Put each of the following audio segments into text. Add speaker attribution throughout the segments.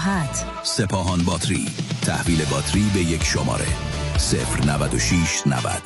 Speaker 1: راحت.
Speaker 2: سپاهان باتری، تحویل باتری به یک شماره 09690.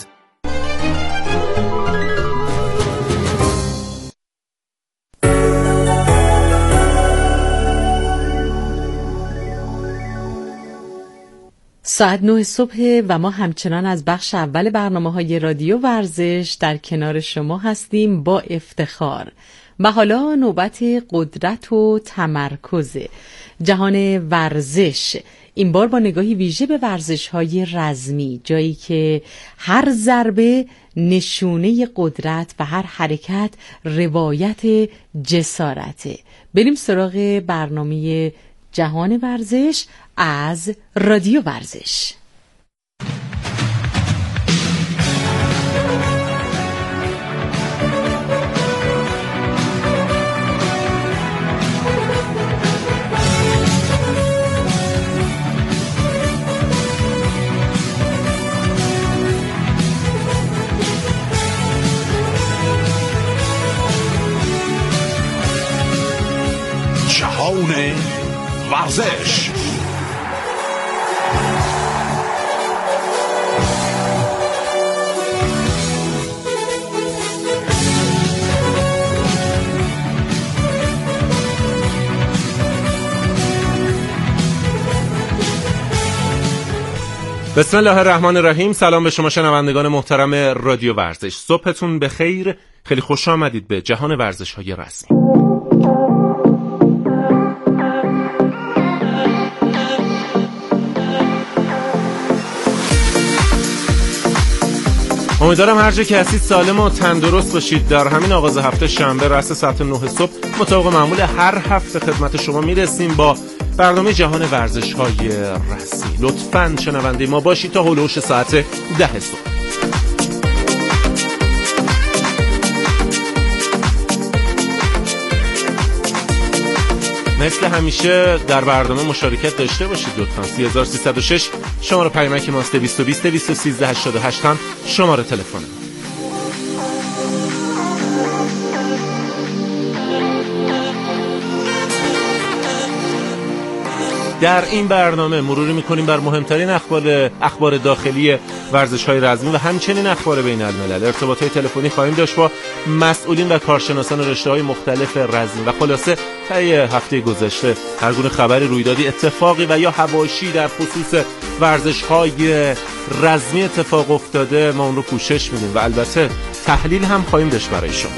Speaker 3: ساعت 9 صبح و ما همچنان از بخش اول برنامه‌های رادیو ورزش در کنار شما هستیم با افتخار. و حالا نوبت قدرت و تمرکز جهان ورزش، این بار با نگاهی ویژه به ورزش‌های رزمی، جایی که هر ضربه نشونه قدرت و هر حرکت روایت جسارته. بریم سراغ برنامه جهان ورزش از رادیو ورزش.
Speaker 2: جهان ورزش.
Speaker 4: بسم الله الرحمن الرحیم. سلام به شما شنوندگان محترم رادیو ورزش. صبحتون بخیر. خیلی خوش آمدید به جهان ورزش‌های رسمی. امیدوارم هر جا که هستید سالم و تندرست باشید. در همین آغاز هفته شنبه رأس ساعت 9 صبح مطابق معمول هر هفته خدمت شما میرسیم با برنامه جهان ورزش‌های رسمی. لطفاً شنونده ما باشید تا هولوش ساعت 10 صبح. مثل همیشه در برنامه مشارکت داشته باشید لطفاً. 3306 شماره پیامک ماست، 220 213 88 شماره تلفن. در این برنامه مروری میکنیم بر مهمترین اخبار داخلی ورزش‌های رزمی و همچنین اخبار بین الملل. ارتباطات تلفنی خواهیم داشت با مسئولین و کارشناسان رشته‌های مختلف رزمی و خلاصه طی هفته گذشته هر گونه خبری، رویدادی، اتفاقی و یا حواشی در خصوص ورزش‌های رزمی اتفاق افتاده ما اون رو پوشش میدیم و البته تحلیل هم خواهیم داشت برای شما.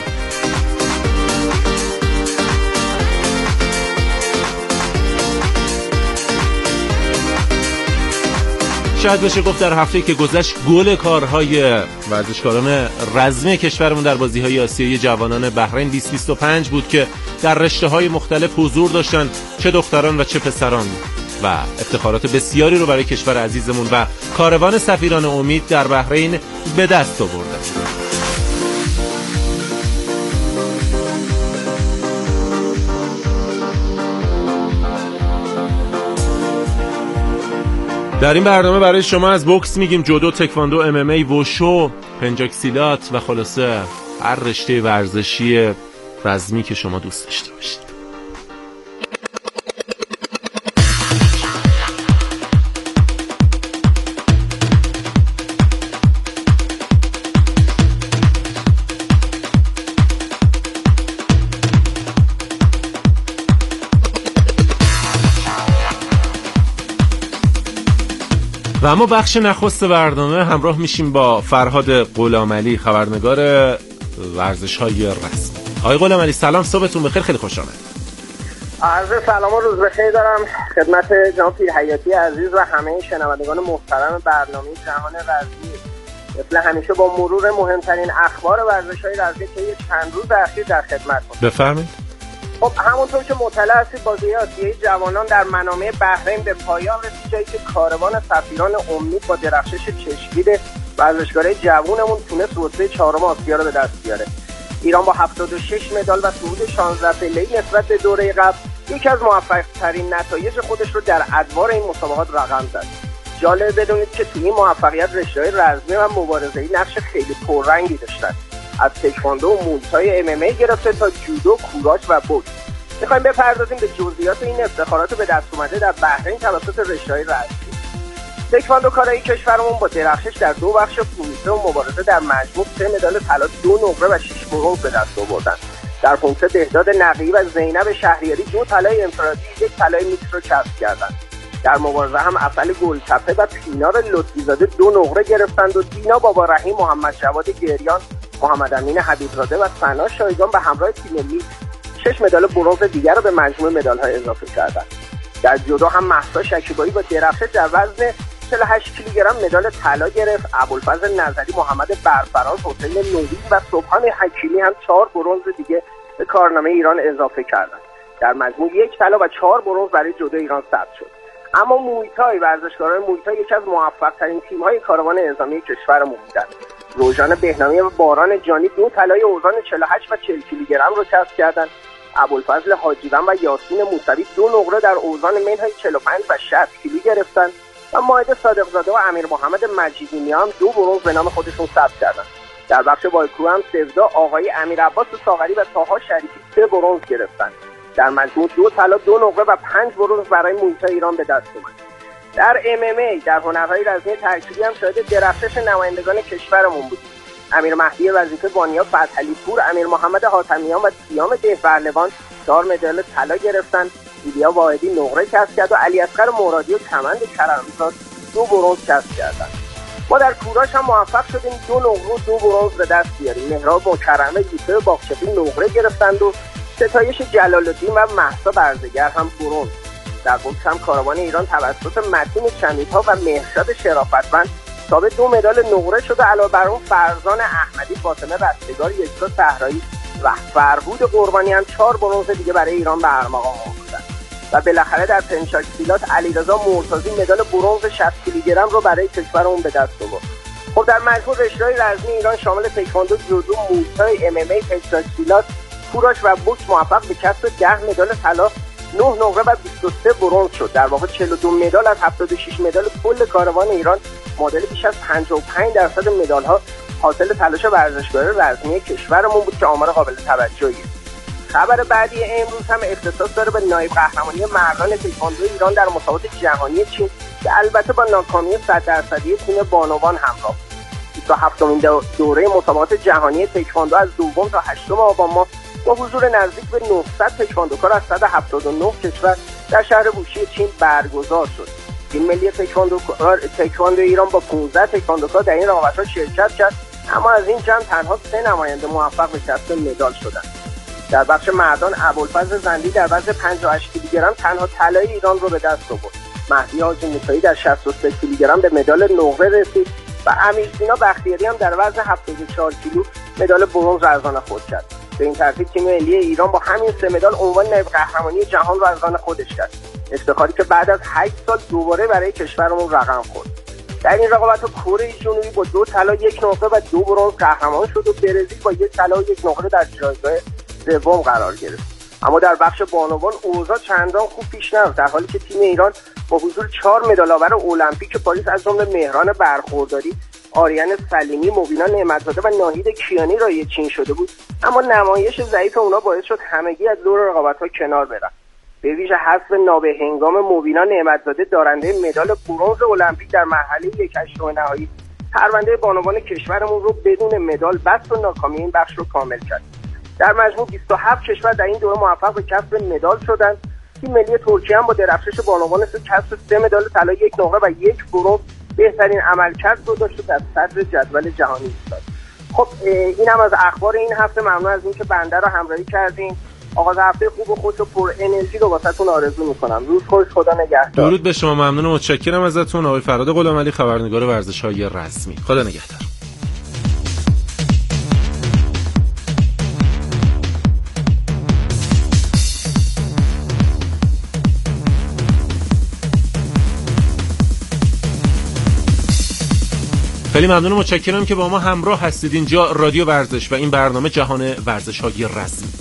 Speaker 4: شاید بشه گفت در هفته‌ای که گذشت گل کارهای ورزشکاران رزمی کشورمون در بازی‌های آسیایی جوانان بحرین 2025 بود که در رشته‌های مختلف حضور داشتن، چه دختران و چه پسران، و افتخارات بسیاری رو برای کشور عزیزمون و کاروان سفیران امید در بحرین به دست آوردن. در این برنامه برای شما از بوکس میگیم، جودو، تکواندو، MMA، وشو، پنجاکسیلات و خلاصه هر رشته ورزشی رزمی که شما دوست داشته باشید. و اما بخش نخست برنامه همراه میشیم با فرهاد غلامعلی، خبرنگار ورزش‌های رسمی. آقای غلامعلی سلام، صبحتون بخیر، خیلی خوش آمد.
Speaker 5: عرض سلام و روز بخیر دارم خدمت جناب پیرحیاتی عزیز و همه شنوندگان محترم برنامه جهان رزمی. مثل همیشه با مرور مهمترین اخبار ورزش‌های رزمی که چند روز اخیر در خدمتتون.
Speaker 4: بفرمایید.
Speaker 5: خب همونطور که مطلع هستید بازی آسیایی جوانان در منامه بحرین به پایان رسید، جایی که کاروان سفیران امید با درخشش چشمگیر ورزشکارای جوونمون تونست رتبه 4 آسیا رو به دست بیاره. ایران با 76 مدال و صعود 16 پله‌ای نسبت به دوره قبل یکی از موفق‌ترین نتایج خودش رو در ادوار این مسابقات رقم زد. جالب بدونید که توی این موفقیت رشته‌های رزمی و مبارزه‌ای نقش خیلی پررنگی داشتن، از تکواندو و مولتای MMA گرفته تا جودو، کوراج و بوکس. میخوایم بپردازیم به جزئیات این افتخارات به دست اومده در بحرین توسط رشته‌های رزمی. تکواندوکارای کشورمون با درخشش در 2 بخش فروسه و مبارزه در مجموع 3 مدال طلا، 2 نقره و 6 برنز به دست آوردن. در فروسه بهداد نقی و زینب شهریاری 2 طلای انفرادی، 1 طلای میکس رو کسب کردند. در مبارزه هم عسل گلتپه و پینار لطفی‌زاده 2 نقره گرفتند و دینا بابارحیم، محمد جواد گریان، محمد امین حبیبزاده و ثنا شایگان به همراه تیم ملی 6 مدال برنز دیگر را به مجموع مدال‌ها اضافه کردند. در جودو هم مهسا شکیبایی با درخشش در وزن 48 کیلوگرم مدال طلا گرفت. ابوالفضل نظری، محمد برفراز، حسین نوری و سبحان حکیمی هم 4 برنز دیگه به کارنامه ایران اضافه کردند. در مجموع 1 طلا و 4 برنز برای جودو ایران ثبت شد. اما مویتای، ورزشکاران مویتای یکی از موفق‌ترین تیم‌های کاروان اعزامی کشورمون بودند. روژان بهنامی و باران جانی 2 طلای اوزان 48 و 40 کیلوگرم رو کسب کردند. ابوالفضل حاجیوان و یاسین موسوی 2 نقره در اوزان منهای 45 و 60 کیلو گرفتند و ماهد صادقزاده و امیر محمد مجیدی هم 2 برنز به نام خودشون ثبت کردند. در بخش وایکرو هم سودا آقای امیر عباس ساغری و طاها شریفی 3 برنز گرفتند. در مجموع 2 طلا، 2 نقره و 5 برنز برای مویتای ایران به دست اومد. در MMA در هنرهای رزمی ترکیبی هم شاهد درخشش نمایندگان کشورمون بود. امیر مهدی وظیفه وانیا فتحعلی پور، امیر محمد حاتمیان و سیام دهپهلوان 4 مدال طلا گرفتند. ایلیا واحدی نقره کسب کرد و علی اصغر مرادی و کمند کرمزاد 2 برنز کسب کردند. ما در کوراش هم موفق شدیم 2 نقره و 2 برنز به دست بیاریم. مهراب مکرمه، یوسف باغچفی نقره گرفتند و ستایش جلال‌الدین و مهسا برزگر هم برنز. در بوکس هم کاروان ایران توسط متین چمیدها و مهرشاد شرافتمند ثابت 2 مدال نقره شد و علاوه بر اون فرزان احمدی، فاطمه رستگار، یکتا صحرایی و فرهود قربانی هم 4 برنز دیگه برای ایران به ارمغان آوردند. و بالاخره در پنچاکسیلات علیرضا مرتضی مدال برنز 60 کیلوگرم رو برای کشورمون به دست آورد. خب در مجموع رشته‌های رزمی ایران شامل تکواندو، جودو، موی‌تای، MMA، پنچاکسیلات، کوراش و بوکس موفق به کسب 10 مدال طلا، 9 نقره و 23 برنز شد. در واقع 42 مدال از 76 مدال کل کاروان ایران، معادل بیش از 55% مدال‌ها حاصل تلاش ورزشکاران رزمی کشورمون بود که آمار قابل توجهیه. خبر بعدی امروز هم اختصاص داره به نایب قهرمانی مردان تکواندو ایران در مسابقات جهانی چین که البته با ناکامی 100% تیم بانوان همراه. 27مین دوره مسابقات جهانی تکواندو از 2 تا 8 آبان ماه با حضور نزدیک به 900 تکواندوکار از 179 کشور در شهر ووشی چین برگزار شد. تیم ملی تکواندو ایران با 15 تکواندوکار در این رقابت‌ها شرکت کرد، اما از این جمع تنها 3 نماینده موفق به کسب مدال شدند. در بخش مردان ابوالفضل زندی در وزن 58 کیلوگرم تنها طلای ایران رو به دست آورد. مهدی حاجی موسوی در 63 کیلوگرم به مدال نقره رسید و امیرسینا بختیاری هم در وزن 74 کیلو مدال برنز را از آن خود کرد. به این ترتیب تیم ملی ایران با همین 3 مدال عنوان نایب قهرمانی جهان را از آن خودش کرد. افتخاری که بعد از 8 سال دوباره برای کشورمون رقم خورد. در این رقابت کره جنوبی با 2 طلا، 1 نقره و 2 برنز قهرمان شد و برزیل با 1 طلا و 1 نقره در جایگاه سوم قرار گرفت. اما در بخش بانوان اوضاع چندان خوب پیش نرفت، در حالی که تیم ایران با حضور 4 مدال‌آور المپیک پاریس از جمله مهران برخورداری، آریان سلیمی، مبینا نعمت‌زاده و ناهید کیانی رای چین شده بود، اما نمایش ضعیف اونا باعث شد همگی از دور رقابت‌ها کنار برن. به ویژه حذف نابهنگام مبینا نعمت‌زاده دارنده مدال برنز المپیک در مرحله 1/8 نهایی پرونده بانوان کشورمون رو بدون مدال بست و ناکامی این بخش رو کامل کرد. در مجموع 27 کشور در این دوره موفق به کسب مدال شدند. تیم ملی ترکیه هم با درخشش بانوان کسب 3 مدال طلا، 1 نقره و 1 برنز بهترین عملکرد رو داشت و در صدر جدول جهانی ایستاد. خب این هم از اخبار این هفته. ممنون از اینکه بنده رو همراهی کردین. آغاز هفته خوب و خوش و پر انرژی رو واسهتون آرزو می‌کنم. روز خوش، خدا نگهدار.
Speaker 4: درود به شما، ممنون و متشکرم ازتون. آقای فراد غلامعلی، خبرنگار ورزش‌های رسمی. خدا نگهدار. خیلی ممنون و متشکرم که با ما همراه هستید. اینجا رادیو ورزش و این برنامه جهان ورزش‌های رسمی.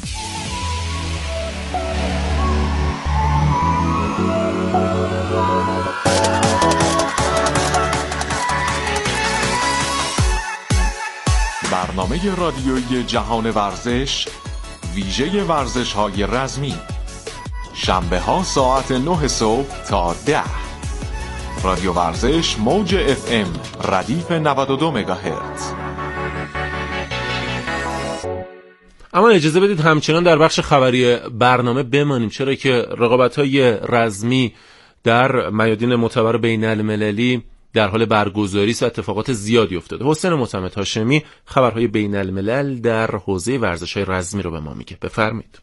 Speaker 1: برنامه رادیویی جهان ورزش، ویژه ورزش‌های رزمی. شنبه ها ساعت 9 صبح تا 10. رادیو ورزش موج FM ردیف 92 مگاهرتز.
Speaker 4: اما اجازه بدید همچنان در بخش خبری برنامه بمانیم، چرا که رقابت‌های رزمی در میادین معتبر بین‌المللی در حال برگزاری است و اتفاقات زیادی افتاده. حسین معتمد هاشمی خبرهای بین‌الملل در حوزه ورزش‌های رزمی رو به ما میگه. بفرمایید.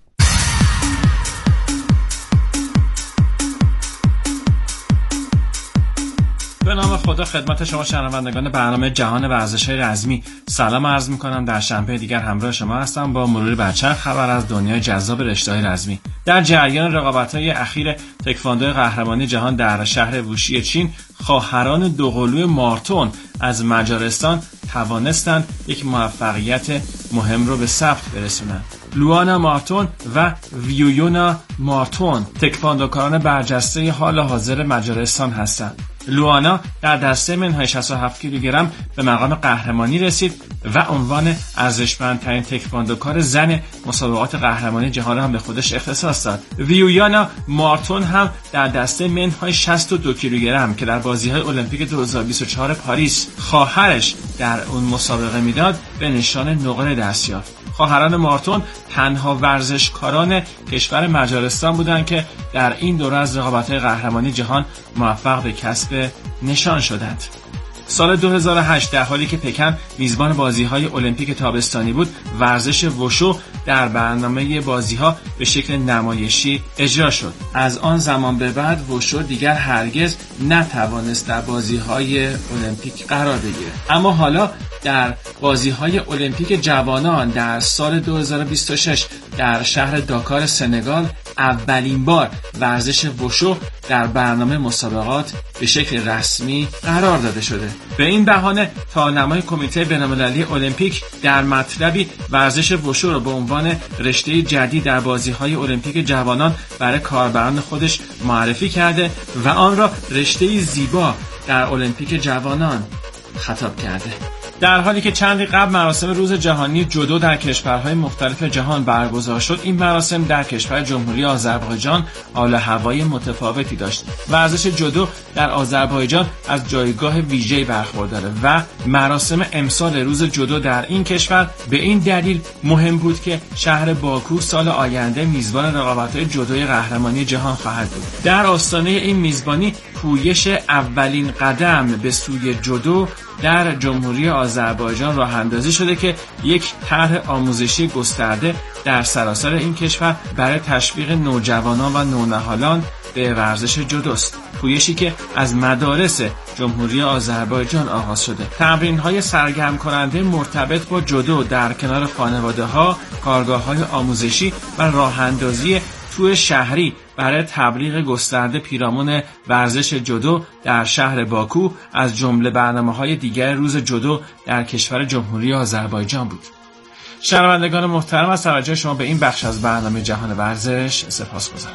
Speaker 6: به نام خدا خدمت شما شنوندگان برنامه جهان ورزش‌های رزمی سلام عرض می‌کنم. در شنبه دیگر همراه شما هستم با مروری بر چند خبر از دنیای جذاب رشته‌های رزمی. در جریان رقابت‌های اخیر تکواندو قهرمانی جهان در شهر ووشی چین، خواهران دوقلوی مارتون از مجارستان توانستند یک موفقیت مهم رو به ثبت برسونند. لوانا مارتون و ویویونا مارتون تکواندوکاران برجسته حال حاضر مجارستان هستند. لوانا در دسته منهای 67 کیلوگرم به مقام قهرمانی رسید و عنوان ارزشمندترین تکواندوکار زن مسابقات قهرمانی جهان هم به خودش اختصاص داد. ویویانا مارتون هم در دسته منهای 62 کیلوگرم که در بازی‌های المپیک 2024 پاریس خواهرش در اون مسابقه میداد به نشان نقره دست یافت. خواهران مارتون تنها ورزشکاران کشور مجارستان بودند که در این دوره از رقابت‌های قهرمانی جهان موفق به کسب نشان شدند. سال 2008 در حالی که پکن میزبان بازی‌های المپیک تابستانی بود، ورزش وشو در برنامه بازی‌ها به شکل نمایشی اجرا شد. از آن زمان به بعد وشو دیگر هرگز نتوانست در بازی‌های المپیک قرار بگیرد. اما حالا در بازی‌های المپیک جوانان در سال 2026 در شهر داکار سنگال اولین بار ورزش وشو در برنامه مسابقات به شکل رسمی قرار داده شده. به این بهانه تارنمای کمیته بین‌المللی المپیک در مطلبی ورزش وشو را به عنوان رشته جدید در بازی‌های المپیک جوانان برای کاربران خودش معرفی کرده و آن را رشته زیبا در المپیک جوانان خطاب کرده. در حالی که چندی قبل مراسم روز جهانی جودو در کشورهای مختلف جهان برگزار شد، این مراسم در کشور جمهوری آذربایجان حال و هوای متفاوتی داشت. ورزش جودو در آذربایجان از جایگاه ویژه‌ای برخورداره و مراسم امسال روز جودو در این کشور به این دلیل مهم بود که شهر باکو سال آینده میزبان رقابت‌های جودوی قهرمانی جهان خواهد بود. در آستانه این میزبانی پویش اولین قدم به سوی جودو در جمهوری آذربایجان راه اندازی شده که یک طرح آموزشی گسترده در سراسر این کشور برای تشویق نوجوانان و نونهالان به ورزش جودوست. پویشی که از مدارس جمهوری آذربایجان آغاز شده. تمرین‌های سرگرم کننده مرتبط با جودو در کنار خانواده‌ها، کارگاه‌های آموزشی و راه‌اندازی تور شهری برای تبلیغ گسترده پیرامون ورزش جودو در شهر باکو از جمله برنامه‌های دیگر روز جودو در کشور جمهوری آذربایجان بود. شنوندگان محترم، از توجه شما به این بخش از برنامه جهان ورزش سپاسگزارم.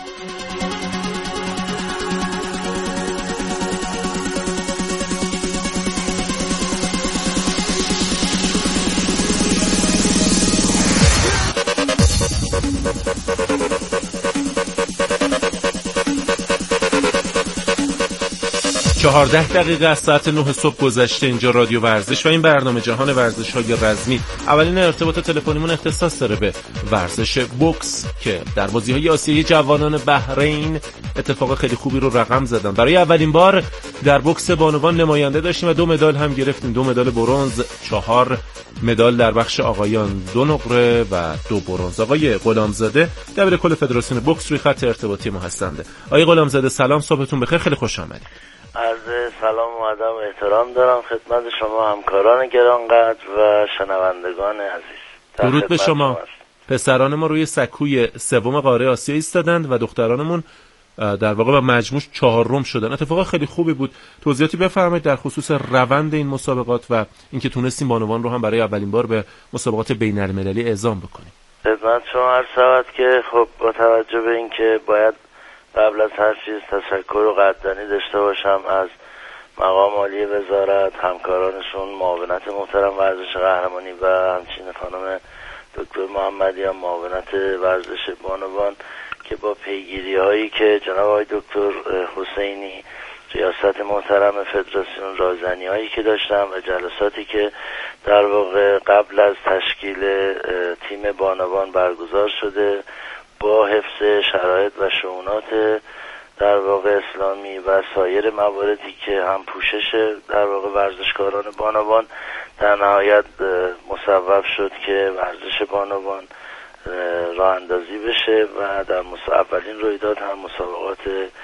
Speaker 4: 14 دقیقه از ساعت 9 صبح گذشته. اینجا رادیو ورزش و این برنامه جهان ورزش‌های رزمی. اولین ارتباط تلفنیمون اختصاص داره به ورزش بوکس که در بازی‌های آسیایی جوانان بحرین اتفاق خیلی خوبی رو رقم زدن. برای اولین بار در بوکس بانوان نماینده داشتیم و 2 مدال هم گرفتیم. 2 مدال برنز، 4 مدال در بخش آقایان، 2 نقره و 2 برنز. آقای غلامزاده دبیر کل فدراسیون بوکس روی خط ارتباطی ما هستند. آقای غلامزاده سلام، صبحتون بخیر، خیلی خوش آمدید.
Speaker 7: عرض سلام و ادب و احترام دارم خدمت شما همکاران گرانقدر و شنوندگان عزیز.
Speaker 4: درود به شما. پسران ما روی سکوی سوم قاره آسیا ایستادند و دخترانمون در واقع با مجموع 4م شدن. اتفاق خیلی خوبی بود. توضیحاتی بفرمایید در خصوص روند این مسابقات و اینکه تونستیم بانوان رو هم برای اولین بار به مسابقات بین‌المللی اعزام بکنیم.
Speaker 7: خدمت شما عرض شود که خب با توجه به اینکه باید قبل از هر چیز تشکر و قدردانی داشته باشم از مقام عالی وزارت، همکارانشون، معاونت محترم ورزش قهرمانی و همچنین خانم دکتر محمدی هم معاونت ورزش بانوان که با پیگیری هایی که جناب آقای دکتر حسینی ریاست محترم فدراسیون، رازنی هایی که داشتم و جلساتی که در واقع قبل از تشکیل تیم بانوان برگزار شده، با حفظ شرایط و شؤونات در واقع اسلامی و سایر مواردی که هم پوشش در واقع ورزشکاران بانوان در نهایت مصوب شد که ورزش بانوان راه اندازی بشه و در اولین رویداد هم مسابقات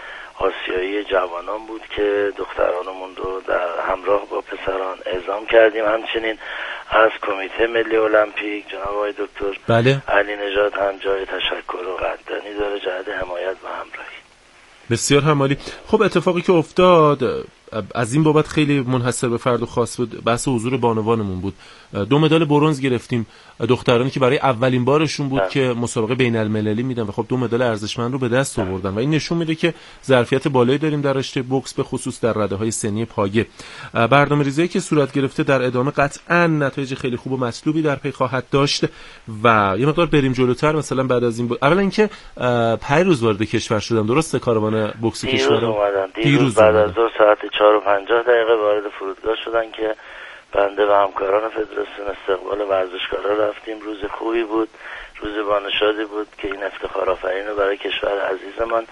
Speaker 7: آسیایی جوانان بود که دخترانمون رو در همراه با پسران اعزام کردیم. همچنین از کمیته ملی المپیک جناب آقای دکتر علی نژاد هم جای تشکر و قدردانی داره جهت حمایت و همراهی.
Speaker 4: بسیار همالی. خب اتفاقی که افتاد از این بابت خیلی منحصر به فرد و خاص بود، بحث حضور بانوانمون بود. 2 مدال برنز گرفتیم، دخترانی که برای اولین بارشون بود که مسابقه بین المللی میدن و خب 2 مدال ارزشمند رو به دست آوردن و این نشون میده که ظرفیت بالایی داریم در رشته بوکس، به خصوص در رده سنی پایه. برنامه‌ریزی که صورت گرفته در ادامه قطعاً نتایج خیلی خوب و مطلوبی در پی خواهد داشت و یه مقدار بریم جلوتر. مثلا بعد از این اولا اینکه 5 روز وارد کشور شدم، درسته؟ کاروان بوکس کشور
Speaker 7: دیروز بعد از 2 ساعت 4:50 وارد فرودگاه شدن که بنده و همکاران فدراسیون استقبال ورزشکارا رفتیم. روز خوبی بود، روز بانشادی بود که این افتخار آفرین رو برای کشور عزیزمان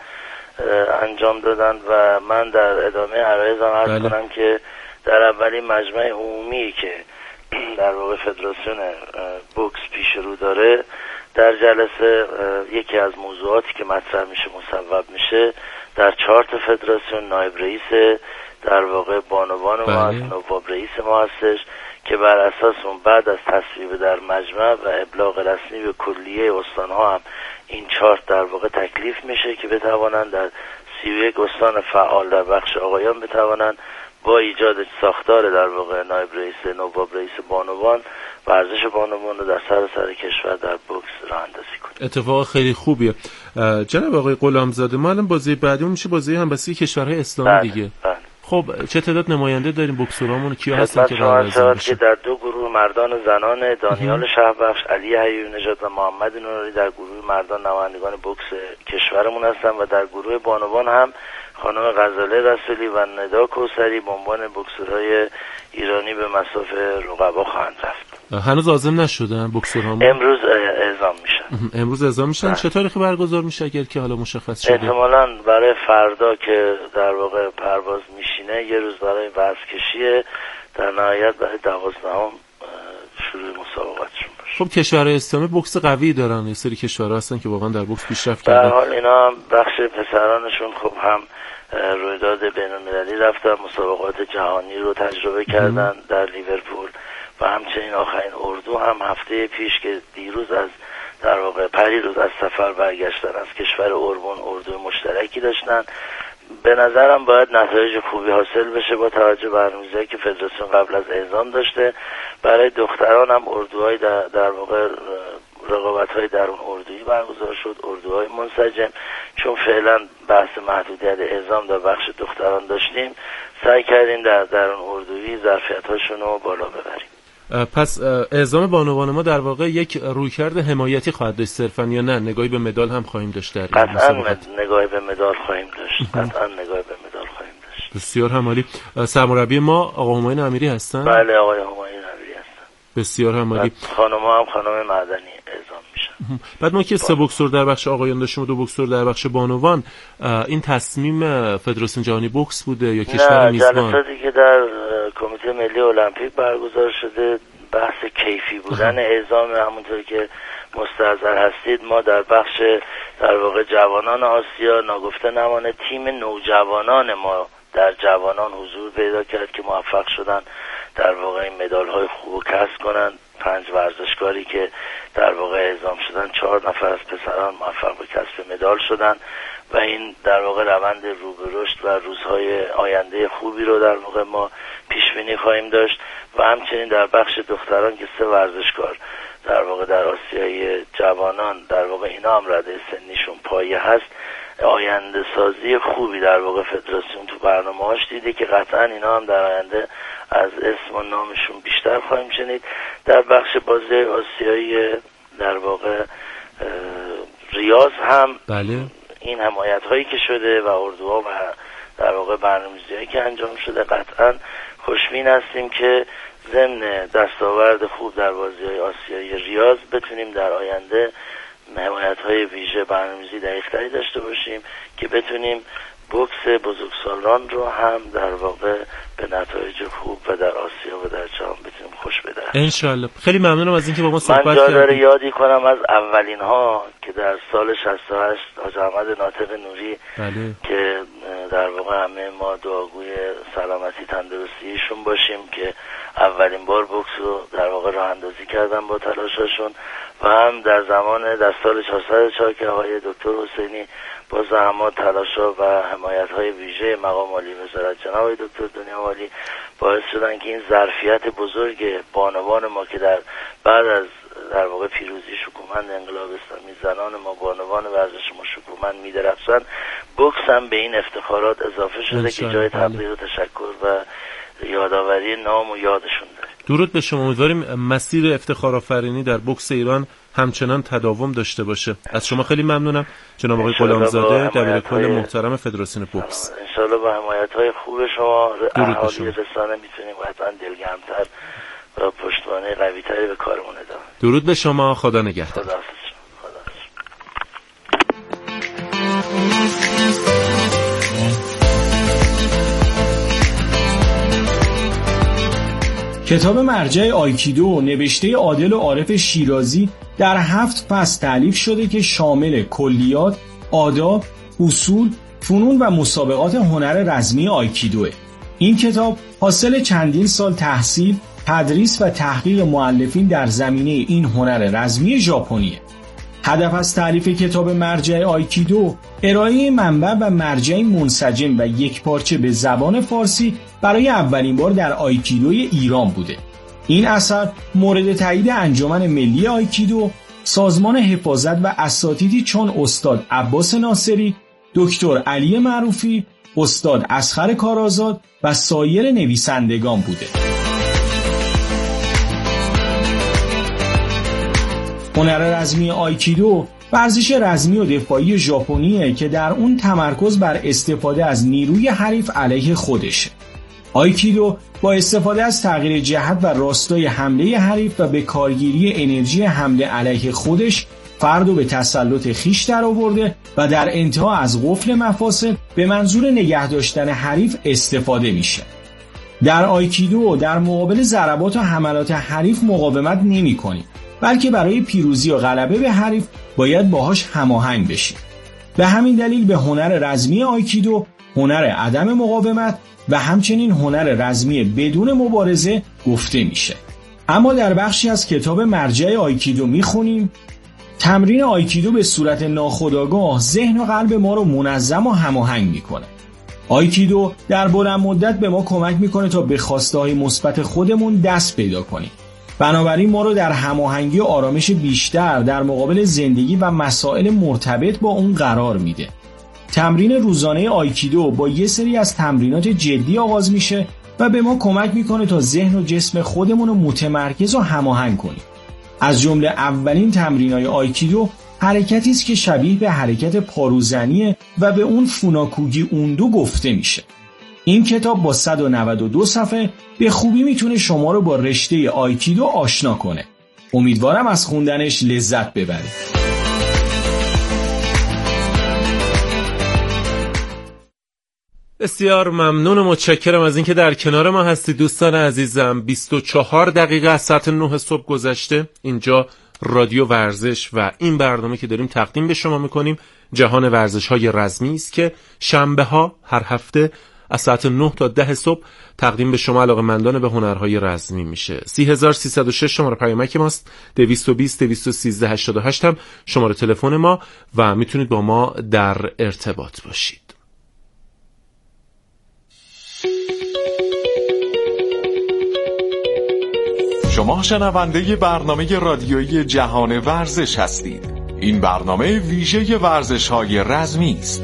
Speaker 7: انجام دادن و من در ادامه عرایزم عرض کنم که در اولین مجمع عمومی که در واقع فدراسیون بوکس پیش رو داره، در جلسه یکی از موضوعاتی که مطرح میشه مصوب میشه در چارت فدراسیون نایب رئیس در واقع بانوان ما هست، نواب رئیس ما هستش که بر اساس اون بعد از تصویب در مجمع و ابلاغ رسمی به کلیه استان‌ها هم این چارت در واقع تکلیف میشه که بتوانند در 31 استان فعال در بخش آقایان بتوانند با ایجاد ساختار در واقع نایب رئیس نواب رئیس بانوان ورزش بانوان رو در سر کشور در بوکس راه اندازی کنیم.
Speaker 4: اتفاق خیلی خوبیه. جناب آقای غلامزاده، ما الان بازی بعدیمون میشه بازی همبستگی کشورهای اسلامی دیگه. خب چه تعداد نماینده داریم بوکسورامون؟ کیا هستن که
Speaker 7: که در 2 گروه مردان و زنان دانیال شهبخش، علی حیوی نژاد و محمد نوری در گروه مردان نمایندگان بوکس کشورمون هستن و در گروه بانوان هم خانم غزاله رسولی و ندا کوثری به عنوان بوکسورهای ایرانی به مصاف رقبا خواهند رفت.
Speaker 4: هنوز عازم نشدن بوکسورامون؟
Speaker 7: امروز اعزام میشن.
Speaker 4: امروز اعزام میشن. چه تاریخی برگزار میشه اگر که حالا مشخص شده؟
Speaker 7: احتمالاً برای فردا که در واقع پرواز میشینه یه روز برای وزنکشی، در نهایت برای 12 شروع مسابقاتشون باشه.
Speaker 4: خب کشورهای اسلامی بوکس قوی دارن، یه سری کشورها هستن که واقعا در بوکس پیشرفت کردن.
Speaker 7: در حال اینا بخش پسرانشون خب هم رویداد بین‌المللی رفتن، مسابقات جهانی رو تجربه کردن در لیورپول و همچنین آخرین اردو هم هفته پیش که دیروز از در واقع پریروز از سفر برگشتن از کشور اوربون اردو مشترکی داشتن. به نظرم باید نتایج خوبی حاصل بشه با توجه به برنامه‌ریزی که فدراسیون قبل از اعزام داشته. برای دختران هم اردوهای در واقع رقابت‌های درون اردویی برگزار شد، اردوهای منسجم. چون فعلا بحث محدودیت اعزام در بخش دختران داشتیم، سعی کردیم در درون اردویی ظرفیت‌هاشون رو بالا ببریم.
Speaker 4: پس اعزام بانوان ما در واقع یک رویکرد حمایتی خواهد داشت صرفاً یا نه نگاهی به مدال هم خواهیم داشت؟ در
Speaker 7: قطعاً نگاهی به مدال خواهیم داشت.
Speaker 4: بسیار همالی. سرمربی ما آقا همایون امیری هستن؟
Speaker 7: بله آقای همایون امیری هستن.
Speaker 4: بسیار همالی.
Speaker 7: خانم‌ها هم خانم مدنی اعزام میشن.
Speaker 4: بعد ما که 3 بوکسور در بخش آقایان داشتیم و 2 بوکسور در بخش بانوان، این تصمیم فدراسیون جهانی بوکس بوده یا کشور میزبان؟
Speaker 7: جلساتی که در کمیته ملی المپیک برگزار شده بحث کیفی بودن اعزام، همونطور که مستحضر هستید ما در بخش در واقع جوانان آسیا ناگفته نمانه تیم نوجوانان ما در جوانان حضور پیدا کرد که موفق شدن در واقع این مدال های خوب کسب کنن. 5 ورزشکاری که در واقع اعزام شدن، 4 نفر از پسران موفق به کسب مدال شدن و این در واقع روند رو به رشد و روزهای آینده خوبی رو در واقع ما پیش بینی خواهیم داشت. و همچنین در بخش دختران که 3 ورزشکار در واقع در آسیای جوانان در واقع اینا هم رده سنیشون پایه هست، آینده سازی خوبی در واقع فدراسیون تو برنامه‌هاش دیده که قطعا اینا هم در آینده از اسم و نامشون بیشتر خواهیم شنید. در بخش بازی آسیایی در واقع ریاض هم
Speaker 4: بله.
Speaker 7: این حمایت هایی که شده و اردوها و در واقع برنامه‌ریزی هایی که انجام شده قطعا خوشبین هستیم که ضمن دستاورد خوب در بازی‌های آسیایی ریاض بتونیم در آینده حمایت‌های ویژه برنامه‌ریزی دقیق‌تری داشته باشیم که بتونیم بوکس بزرگسالان رو هم در واقع به نتایج خوب و در آسیا و در جهان بتونیم خوش بدهیم
Speaker 4: ان شاءالله. خیلی ممنونم از اینکه با ما صحبت
Speaker 7: کردید.
Speaker 4: کردید.
Speaker 7: من جا داره یادی کنم از اولین ها که در سال 68 حاج احمد ناطق نوری
Speaker 4: بله.
Speaker 7: که در واقع همه ما دعاگوی سلامتی تندرستیشون باشیم که اولین بار بوکس رو در واقع راه اندازی کردن با تلاششون و هم در زمان در سال 404 که آقای دکتر حسینی با زحمات تلاشا و حمایت‌های ویژه مقام عالی وزارت جناب دکتر دنیا والی باعث شدن که این ظرفیت بزرگ بانوان ما که بعد از در واقع پیروزی شکوهمند انقلاب اسلامی زنان ما بانوان ورزش ما شکوهمند می‌درخشند، بوکس هم به این افتخارات اضافه شده که جای تقدیر و تشکر و یادآوری نام و یادشون داره.
Speaker 4: درود به شما. امیدواریم مسیر افتخارآفرینی در بوکس ایران همچنان تداوم داشته باشه. از شما خیلی ممنونم جناب آقای غلامزاده دبیرکل محترم فدراسیون بوکس.
Speaker 7: ان شاء الله با حمایت‌های خوب شما اهالی رسانه میتونیم قطعا دلگرم‌تر و پشتوانه قوی‌تری به کارمون ادامه.
Speaker 4: درود به شما. خدا نگهدار.
Speaker 7: خدا
Speaker 8: کتاب مرجع آیکیدو نوشته عادل و عارف شیرازی در 7 فصل تألیف شده که شامل کلیات، آداب، اصول، فنون و مسابقات هنر رزمی آیکیدوه. این کتاب حاصل چندین سال تحصیل، تدریس و تحقیق مؤلفین در زمینه این هنر رزمی ژاپنیه. هدف از تألیف کتاب مرجع آیکیدو ارائه منبع و مرجع منسجم و یکپارچه به زبان فارسی برای اولین بار در آیکیدوی ایران بوده. این اثر مورد تایید انجمن ملی آیکیدو، سازمان حفاظت و اساتیدی چون استاد عباس ناصری، دکتر علی معروفی، استاد اصغر کارآزاد و سایر نویسندگان بوده. هنر رزمی آیکیدو ورزش رزمی و دفاعی ژاپنیه که در اون تمرکز بر استفاده از نیروی حریف علیه خودشه. آیکیدو با استفاده از تغییر جهت و راستای حمله حریف و به کارگیری انرژی حمله علیه خودش فردو به تسلط خیش در آورده و در انتها از قفل مفاصل به منظور نگه داشتن حریف استفاده میشه. در آیکیدو در مقابل ضربات و حملات حریف مقاومت نمی‌کنی، بلکه برای پیروزی و غلبه به حریف باید باهاش هماهنگ بشی. به همین دلیل به هنر رزمی آیکیدو هنر عدم مقاومت و همچنین هنر رزمی بدون مبارزه گفته میشه. اما در بخشی از کتاب مرجع آیکیدو میخونیم تمرین آیکیدو به صورت ناخودآگاه ذهن و قلب ما رو منظم و هماهنگ میکنه. آیکیدو در بلند مدت به ما کمک میکنه تا به خواسته‌های مثبت خودمون دست پیدا کنیم. بنابراین ما رو در هماهنگی و آرامش بیشتر در مقابل زندگی و مسائل مرتبط با اون قرار میده. تمرین روزانه آیکیدو با یه سری از تمرینات جدی آغاز میشه و به ما کمک میکنه تا ذهن و جسم خودمون رو متمرکز و هماهنگ کنیم. از جمله اولین تمرینای آیکیدو حرکتی است که شبیه به حرکت پاروزنیه و به اون فوناکوگی اوندو گفته میشه. این کتاب با 192 صفحه به خوبی میتونه شما رو با رشته آیکیدو آشنا کنه. امیدوارم از خوندنش لذت ببرید.
Speaker 4: بسیار ممنون و متشکرم از اینکه در کنار ما هستید دوستان عزیزم. 24 دقیقه از ساعت 9 صبح گذشته. اینجا رادیو ورزش و این برنامه که داریم تقدیم به شما میکنیم جهان ورزش‌های رزمی است که شنبه‌ها هر هفته از ساعت 9 تا 10 صبح تقدیم به شما علاقه‌مندان به هنرهای رزمی میشه. 30306 شماره پیامک ماست، 220 213 88 هم شماره تلفن ما و میتونید با ما در ارتباط باشید.
Speaker 1: شما شنونده برنامه رادیویی جهان ورزش هستید. این برنامه ویژه ورزش‌های رزمی است.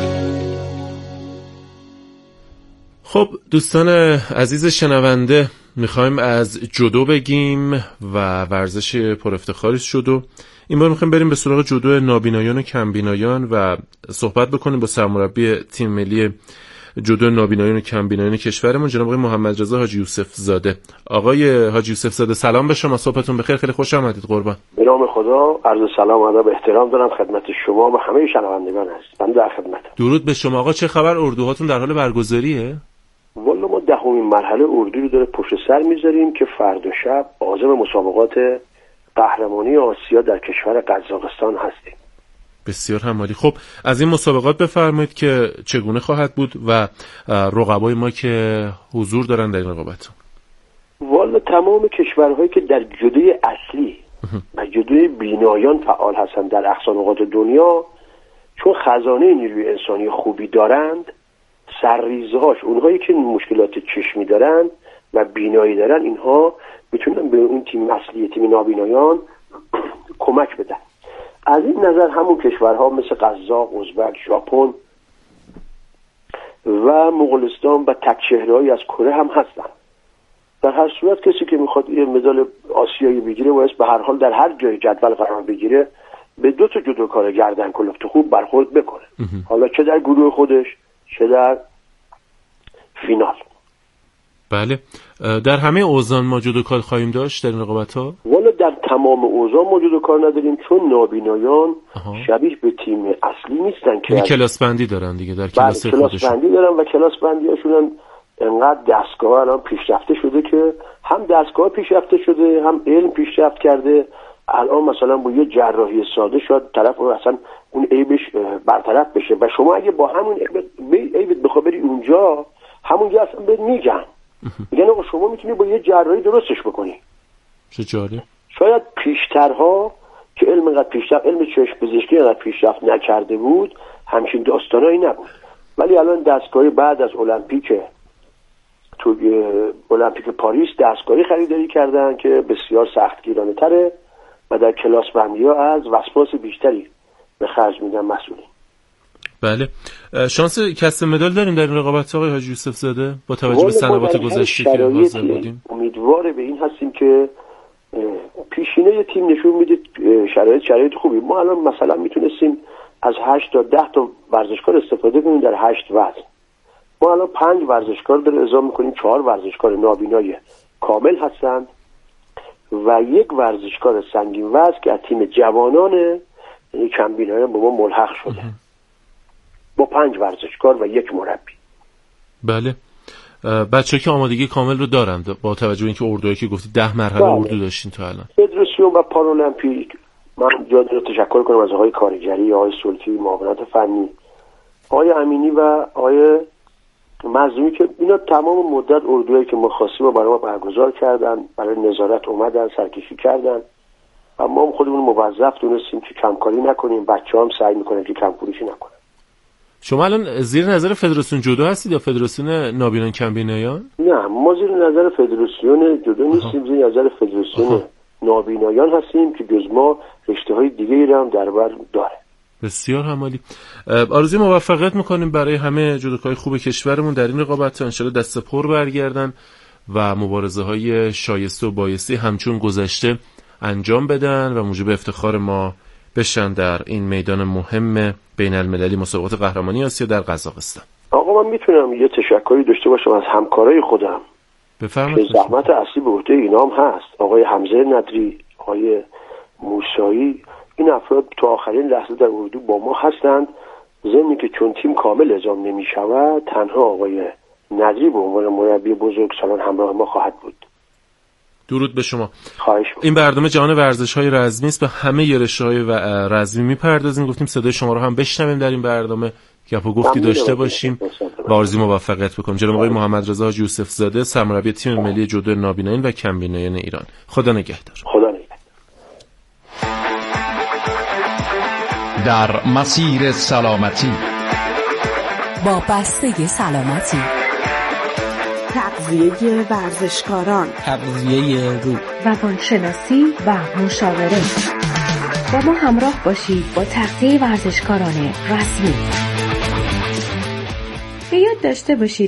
Speaker 4: خب دوستان عزیز شنونده، میخوایم از جودو بگیم و ورزش پر افتخاری جودو. این بار میخوایم بریم به سراغ جودو نابینایان و کمبینایان و صحبت بکنیم با سرمربی تیم ملی جودو نابینایان و کمبینایان کشورمون جناب آقای محمد رضا حاجی یوسف زاده. آقای حاجی یوسف زاده سلام به شما، صبحتون بخیر، خیلی خوش آمدید قربان.
Speaker 9: به نام خدا عرض سلام و ادب احترام دارم خدمت شما و همه شنوندگان هست. من در خدمتم.
Speaker 4: درود به شما آقا. چه خبر، اردوهاتون در حال برگزاریه؟
Speaker 9: والا ما 10مین مرحله اردو رو داره پشت سر میذاریم که فردا شب عازم مسابقات قهرمانی آسیا در کشور قزاقستان هستیم.
Speaker 4: بسیار همالی. خب از این مسابقات بفرمایید که چگونه خواهد بود و رقبای ما که حضور دارن در این رقابت.
Speaker 9: والا تمام کشورهایی که در جودوی اصلی و جودوی بینایان فعال هستند در اقصا نقاط دنیا، چون خزانه نیروی انسانی خوبی دارند، سرریزهاش اونهایی که مشکلات چشمی دارن و بینایی دارن، اینها میتونن به اون تیم اصلی، تیم نابینایان کمک بدن. از این نظر همون کشورها مثل قزاق، ازبک، ژاپن و مغولستان و تک‌چهره‌ای از کره هم هستن. در هر صورت کسی که میخواد یه مدال آسیایی بگیره باید به هر حال در هر جای جدول قرار بگیره به 2 جودوکار گردن کلفت خوب برخورد بکنه، حالا چه در گروه خودش چه در فینال.
Speaker 4: بله. در همه اوزان ما جودوکار خواهیم داشت در این رقابت‌ها؟
Speaker 9: والا در تمام اوزان ما جودوکار نداریم، چون نابینایان شبیه به تیم اصلی نیستن که
Speaker 4: کلاس بندی دارن دیگه، در کلاس خودشون
Speaker 9: کلاس بندی دارن و کلاس بندیاشون انقدر دستگاه الان پیشرفته شده که هم دستگاه پیشرفته شده هم علم پیشرفت کرده. الان مثلا با یه جراحی ساده شد طرف اصلا اون عیبش برطرف بشه و شما اگه با همون عیبت بخوای بری اونجا، همونجا اصلا بهت میگن میگن آقا شما میتونی با یه جراحی درستش بکنی.
Speaker 4: چه جالب.
Speaker 9: شاید پیشترها که علم اینقدر پیشرفت، علم چشم پزشکی اینقدر پیشرفت نکرده بود، همچین داستانایی نبود. ولی الان دستگاهی بعد از المپیک پاریس دستگاهی خریداری کردن که بسیار سختگیرانه تره و در کلاس بندی ها از وسواس بیشتری به خرج میدن مسئولین.
Speaker 4: بله. شانس کسب مدال داریم در این رقابت آقای حاجی یوسف زاده با توجه به سنوات گذشته که حاضر بودیم؟
Speaker 9: امیدوار به این هستیم که پیشینه تیم نشون میده شرایط خوبی. ما الان مثلا میتونستیم از 8 تا 10 تا ورزشکار استفاده کنیم در 8 وزن. ما الان 5 ورزشکار داره اضافه میکنیم، 4 ورزشکار نابینای کامل هستند و 1 ورزشکار سنگین وزن که از تیم جوانان یعنی کمبینایان به ما ملحق شده. با 5 ورزشکار و 1 مربی.
Speaker 4: بله. بچه‌ها که آمادگی کامل رو دارند با توجه به اینکه اردویی که گفتی 10 مرحله اردو داشتین تا الان.
Speaker 9: فدراسیون و پارالمپیک، من جا دارم تشکر کنم از آقای کارگری، آقای سلطی معاونت فنی، آقای امینی و آقای مظلومی که اینا تمام مدت اردویی که ما خواستیم رو برای ما برگزار کردن، برای نظارت اومدن، سرکشی کردن. اما ما خودمون موظف دونستیم که کمکاری نکنیم، بچه‌ها هم سعی میکنن که کمکاریشی نکنن.
Speaker 4: شما الان زیر نظر فدراسیون جودو هستید یا فدراسیون نابینان کمبینایان؟
Speaker 9: نه، ما زیر نظر فدراسیون جودو نیستیم، زیر نظر فدراسیون نابینایان هستیم که جز ما رشته‌های دیگه‌ای هم در بر داره.
Speaker 4: بسیار همالی. آرزوی موفقیت میکنیم برای همه جودوکای خوب کشورمون در این رقابت، ان شاءالله دست پر برگردن و مبارزه‌های شایسته و بایسته همچون گذشته انجام بدن و موجب افتخار ما بشن در این میدان مهم بین المللی مسابقات قهرمانی آسیا در قزاقستان.
Speaker 9: آقا من میتونم یه تشکری داشته باشم از همکارای خودم.
Speaker 4: بفرمایید.
Speaker 9: که زحمت اصلی به عهده اینا هم هست. آقای حمزه ندری، آقای موسایی، این افراد تا آخرین لحظه در اردو با ما هستند. ضمن که چون تیم کامل اعزام نمی‌شود، تنها آقای ندری به عنوان مربی بزرگ سالان همراه ما خواهد بود.
Speaker 4: درود به شما.
Speaker 9: خواهش می‌کنم.
Speaker 4: این برنامه جهان ورزش‌های رزمی است، به همه رشته‌های رزمی می‌پردازیم. گفتیم صدای شما رو هم بشنویم در این برنامه، گپ و گفتی داشته باشیم و آرزوی موفقیت بکنم. جناب آقای محمد رضا حاجی یوسف زاده، سرمربی تیم ملی جودو نابینایان و کمبینایان ایران. خدا نگهدار.
Speaker 9: خدا نگهدار.
Speaker 2: در مسیر سلامتی
Speaker 10: با بسته سلامتی،
Speaker 11: تغذیه ورزشکاران،
Speaker 10: تغذیه روح،
Speaker 11: روانشناسی و مشاوره. با ما همراه باشید با تغذیه ورزشکاران رسمی. به یاد داشته باشید